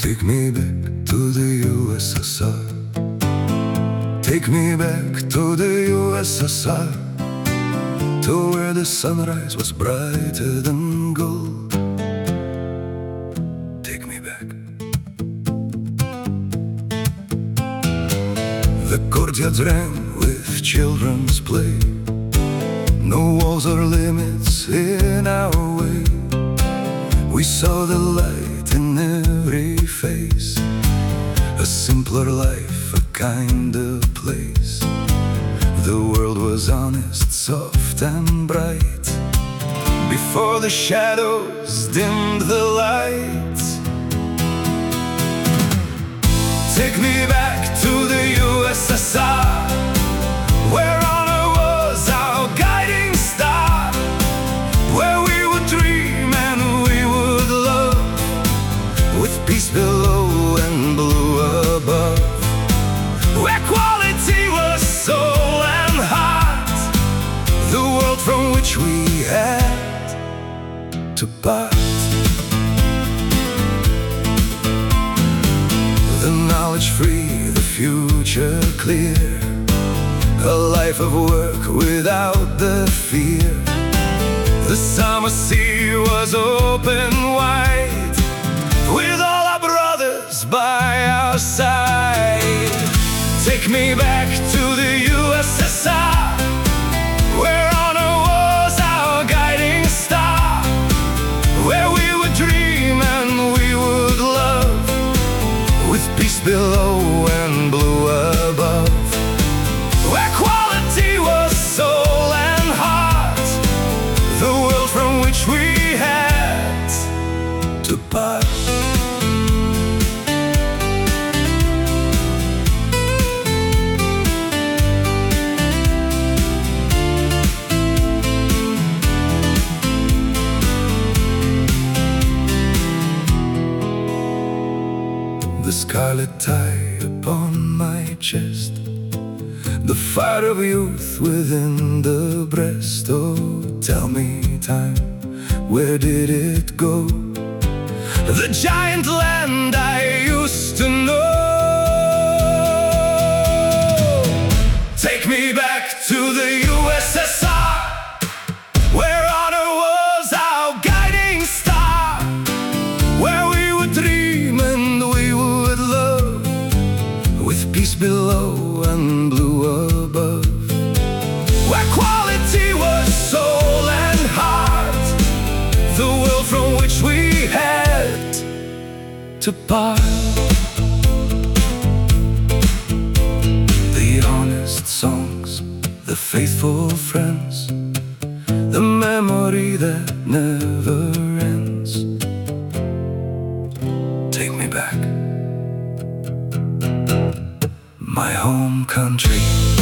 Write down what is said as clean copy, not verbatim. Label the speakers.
Speaker 1: Take me back to the USSR. Take me back to the USSR, to where the sunrise was brighter than gold. Take me back. The courtyards rang with children's play. No walls or limits in our way. We saw the light in every face, a simpler life, a kinder place. The world was honest, soft and bright, before the shadows dimmed the light. Take me back to the USSR, where honor was our guiding star, where we would dream and we would love, with peace below and blue above, where quality was soul and heart, the world from which we had to part. The knowledge free, the future clear, a life of work without the fear. The summer sea was open wide, with all our brothers by our side. Take me back to the USSR, where honor was our guiding star, where we would dream and we would love, with peace below and blue above, where quality was soul and heart, the world from which we had to part. The scarlet tie upon my chest, the fire of youth within the breast. Oh, tell me, time, where did it go? The giant land I used to know. Take me back to the USSR, where honor was our guiding star, where we would dream and we would love, with peace below and blue above, where quality was soul and heart, the world from which we had to part. The honest songs, the faithful friends, the memory that never ends. Take me back, my home country.